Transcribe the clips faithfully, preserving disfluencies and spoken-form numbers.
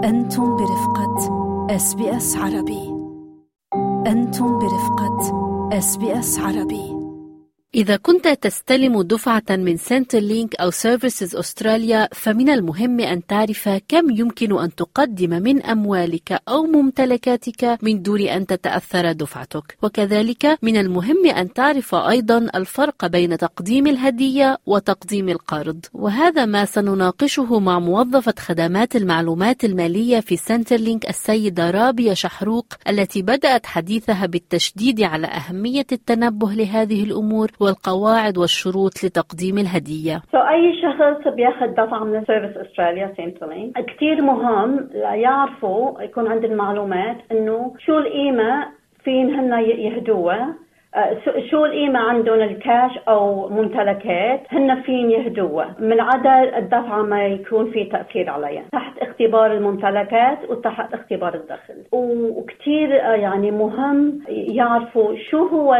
أنتم برفقة إس بي إس عربي. أنتم برفقة إس بي إس عربي. إذا كنت تستلم دفعة من سنترلينك أو سيرفيسز أستراليا، فمن المهم أن تعرف كم يمكن أن تقدم من أموالك أو ممتلكاتك من دون أن تتأثر دفعتك. وكذلك من المهم أن تعرف أيضا الفرق بين تقديم الهدية وتقديم القرض، وهذا ما سنناقشه مع موظفة خدمات المعلومات المالية في سنترلينك السيدة رابية شحروق، التي بدأت حديثها بالتشديد على أهمية التنبه لهذه الأمور والقواعد والشروط لتقديم الهدية. so أي شخص بياخد دفعة من سيرفيس أستراليا سنترلينك كتير مهم يعرفوا، يكون عند المعلومات إنه شو القيمة فين هن يهدوها، شو القيمة عندهم الكاش أو ممتلكات هن فين يهدوها، من عدا الدفعة ما يكون في تأثير عليها تحت اختبار الممتلكات وتحت اختبار الدخل. وكتير يعني مهم يعرفوا شو هو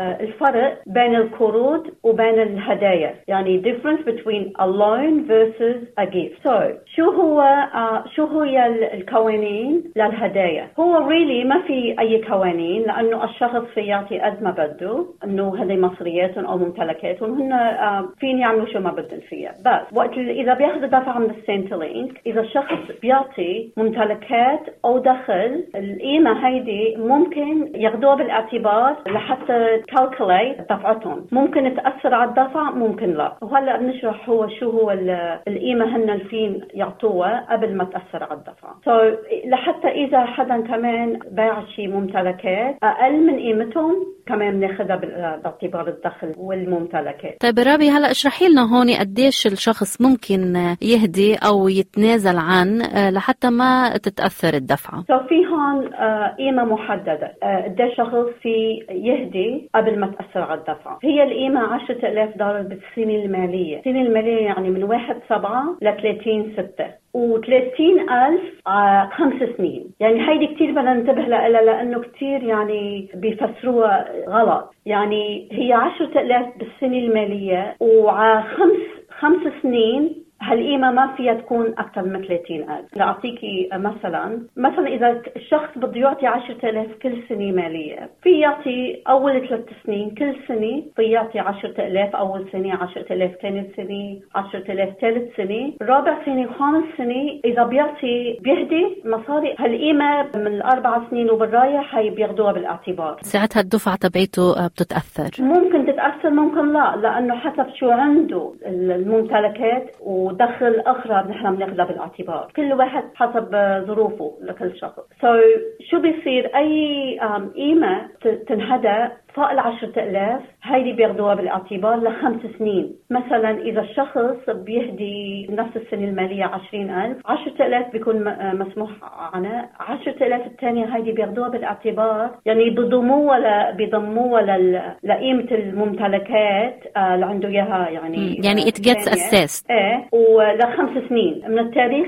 الفرق بين القروض وبين الهدايا، يعني difference between a loan versus a gift. so شو هو شو هي القوانين للهدايا؟ هو really ما في أي قوانين، لأنه الشخص في يعطي قد ما بده، انه هذه مصرياتهم او ممتلكاتهم هن فين يعملوا شو ما بدهم فيها. بس وقت اذا بياخذوا دفعه من السنترلينك، اذا الشخص بيعطي ممتلكات او دخل، القيمه هيدي ممكن ياخذوها بالاعتبار لحتى كالكوليت دفعتهم، ممكن تاثر على الدفع ممكن لا. وهلا بنشرح هو شو هو القيمه هن فين يعطوها قبل ما تاثر على الدفع. so لحتى اذا حدا كمان باع شي ممتلكات اقل من قيمتهم كمان بناخدها باعتبار الدخل والممتلكات. طيب رابي، هلا اشرحي لنا هون قديش الشخص ممكن يهدي او يتنازل عن لحتى ما تتاثر الدفعه. سو so في هون قيمه محدده قديش شخص في يهدي قبل ما تاثر على الدفعه. هي القيمه عشرة آلاف دولار بالسنه الماليه. السنه الماليه يعني من واحد سبعة ل ثلاثين ستة، وثلاثين ألف على خمس سنين. يعني هيدي كتير بدنا ننتبه لها، لأنه كتير يعني بيفسروها غلط. يعني هي عشرة آلاف بالسنة المالية وعلى خمس خمس سنين هالقيمة ما فيها تكون أكثر من ثلاثين ألف. لأعطيكي مثلا مثلا إذا الشخص بده يعطي عشرة آلاف كل سنة مالية، في يعطي أول ثلاث سنين كل سنة في يعطي عشرة آلاف أول سنة، عشرة آلاف ثاني سنة، عشرة آلاف ثالث سنة، رابع سنة، خامس سنة. إذا بيعطي بيهدي مصاري هالقيمة من الأربع سنين وبالرايح هي بياخدوها بالاعتبار. ساعتها الدفعة تبعته بتتأثر؟ ممكن تتأثر ممكن لا، لأنه حسب شو عنده الممتلكات و ودخل أخرى نحن بناخذها بالاعتبار، كل واحد حسب ظروفه لكل شخص. so شو بيصير؟ أي قيمة تنهدى فوق العشرة آلاف هيدي بياخدوها بالاعتبار لخمس سنين. مثلا إذا الشخص بيهدي نفس السنة المالية عشرين ألف، عشرة آلاف بيكون مسموح عنه، عشرة آلاف الثانية هيدي بياخدوها بالاعتبار، يعني بيضموها بيضموها لقيمة الممتلكات اللي عنده إياها، يعني يعني it gets assessed. إيه، ولخمس سنين من التاريخ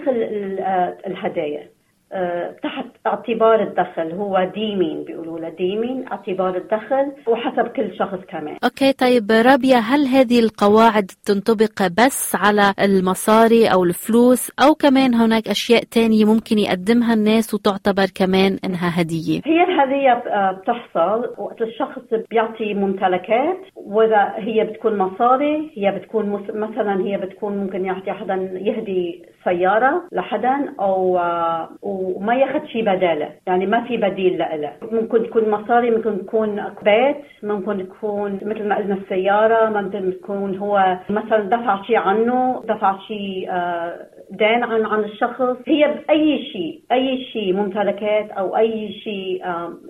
الهدايا تحت اعتبار الدخل. هو ديمين بيقولوا له ديمين اعتبار الدخل، وحسب كل شخص كمان. اوكي طيب رابية، هل هذه القواعد تنطبق بس على المصاري او الفلوس، او كمان هناك اشياء تانية ممكن يقدمها الناس وتعتبر كمان انها هدية؟ هي الهدية بتحصل وقت الشخص بيعطي ممتلكات، واذا هي بتكون مصاري، هي بتكون مثلا هي بتكون ممكن يعطي حدا يهدي سيارة لحدا او وما ياخد شيء بداله، يعني ما في بديل له. ممكن تكون مصاري، ممكن تكون بيت، ممكن تكون مثل ما قلنا السيارة، ممكن تكون هو مثلا دفع شيء عنه، دفع شيء دين عن عن الشخص. هي بأي شيء أي شيء ممتلكات أو أي شيء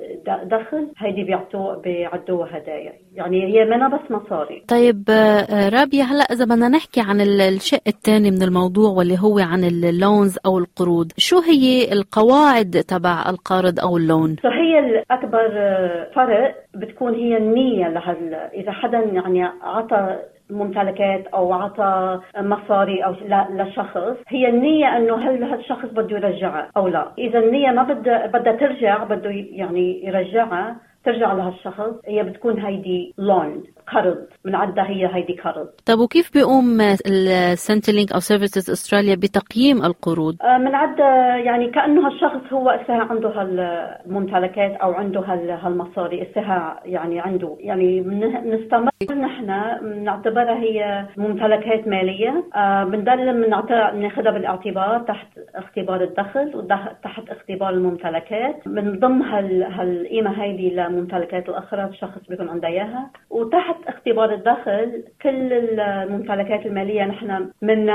دخل هيدي بيعطوه بيعدوه هدايا، يعني هي منها بس مصاري. طيب رابية، هلأ إذا بدنا نحكي عن الشق الثاني من الموضوع واللي هو عن اللونز أو القروض، شو هي القواعد تبع القرض أو اللون؟ فهي الأكبر فرق بتكون هي النية لهال. إذا حدا يعني عطى ممتلكات أو عطى مصاري أو لشخص، هي النية إنه هل هالشخص بده يرجعها أو لا. إذا النية ما بدها بدها ترجع، بده يعني يرجعها، ترجع لها الشخص هي بتكون هيدي لون قرض من عدها، هي هيدي قرض. طب وكيف بيقوم السنترلينك أو سيرفيسز أستراليا بتقييم القروض؟ من عدة يعني كأنه هالشخص هو اسها عنده هالممتلكات أو عنده هالمصاري اسها يعني عنده، يعني بنستمر نحن بنعتبرها هي ممتلكات مالية، بندل بناخذها بالاعتبار تحت اختبار الدخل وتحت اختبار الممتلكات، بنضم هالقيمة هيدي لممتلكات الأخرى الشخص بيكون عنده إياها، وتحت اختبار الدخل كل الممتلكات المالية نحن من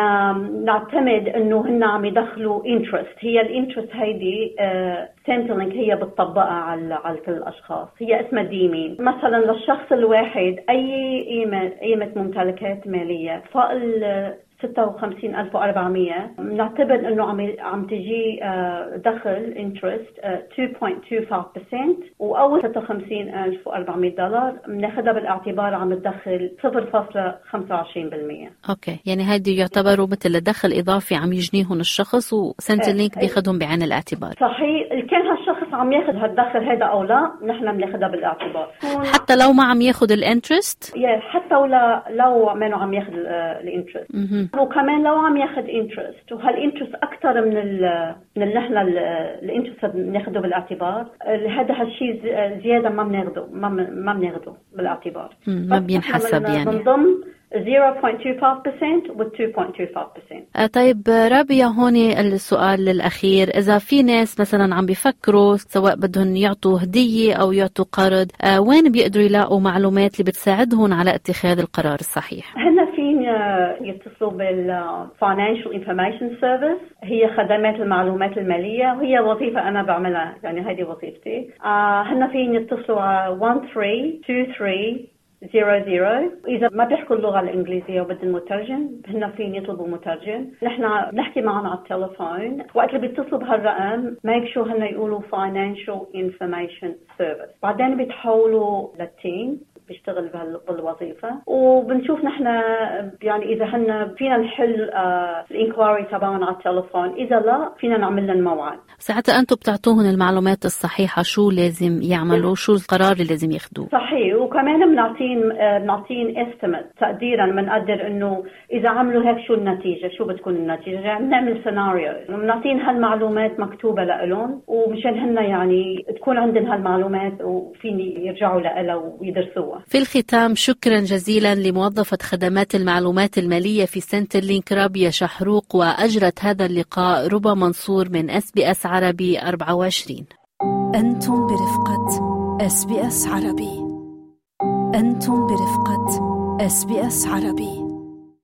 نعتمد إنه هن عم يدخلوا interest. هي الانترست هيدي سنترلينك هي بتطبقها على على كل الأشخاص، هي اسمها ديمين. مثلا للشخص الواحد أي قيمة قيمة ممتلكات مالية فوق ستة وخمسين ألف وأربعمية بنعتبر إنه عم عم تجي دخل interest اثنين فاصلة اثنين خمسة بالمية، وأول ستة وخمسين ألف وأربعمية دولار بناخدها بالاعتبار عم تدخل صفر فاصلة خمسة وعشرين بالمية. أوكي، يعني هيدي يعتبروا مثل دخل إضافي عم يجنيهم الشخص وسنترلينك بياخدهم بعين الاعتبار. صحيح، كان هالشخص عم ياخد هالدخل هذا أو لا نحن بناخدها بالاعتبار حتى لو ما عم ياخد الانترست. حتى ولا لو ما عم ياخد الانترست، وكمان لو عم ياخد انترست وهالانترست اكثر من ال من اللي احنا الانترست بناخده بالاعتبار، هذا هالشيء زياده ما بناخده ما ما بناخده بالاعتبار، ما بينحسب يعني بنضم صفر فاصلة اثنين خمسة بالمية و اثنين فاصلة اثنين خمسة بالمية. طيب رابية، هون السؤال الأخير، إذا في ناس مثلا عم بيفكروا سواء بدهم يعطوا هدية أو يعطوا قرض، وين بيقدروا يلاقوا معلومات اللي بتساعدهم على اتخاذ القرار الصحيح؟ هنا فين يتصلوا بال Financial Information Service، هي خدمات المعلومات المالية، وهي وظيفة أنا بعملها، يعني هذه وظيفتي. هنا فين يتصلوا على واحد ثلاثة اثنين ثلاثة زيرو زيرو. إذا ما بيحكوا اللغة الإنجليزية وبدهم مترجم هن فين يطلبوا مترجم. نحن بنحكي معهم على التليفون، وقت اللي بيتصلوا بهالرقم ما يكشوا هن يقولوا Financial Information Service، بعدين بيتحولوا للتيم بيشتغل بالوظيفة، وبنشوف نحن يعني إذا هن فينا نحل آه الانكواري تبعهم على التليفون، إذا لا فينا نعمل لهم موعد. ساعتها أنتم بتعطوهم المعلومات الصحيحة شو لازم يعملوا، شو القرار اللي لازم ياخدوه. صحيح، وكمان بنعطين آه بنعطين استيميت تقديرا، بنقدر إنه إذا عملوا هيك شو النتيجة، شو بتكون النتيجة، يعني بنعمل سيناريو، بنعطين هالمعلومات مكتوبة لهم، ومشان هن يعني تكون عندهم هالمعلومات وفيني يرجعوا لها ويدرسوها. في الختام، شكرا جزيلا لموظفة خدمات المعلومات المالية في سنترلينك رابية شحروق، وأجرت هذا اللقاء ربى منصور من اس بي اس عربي أربعة وعشرين. أنتم برفقة اس بي اس عربي. أنتم برفقة اس بي اس عربي.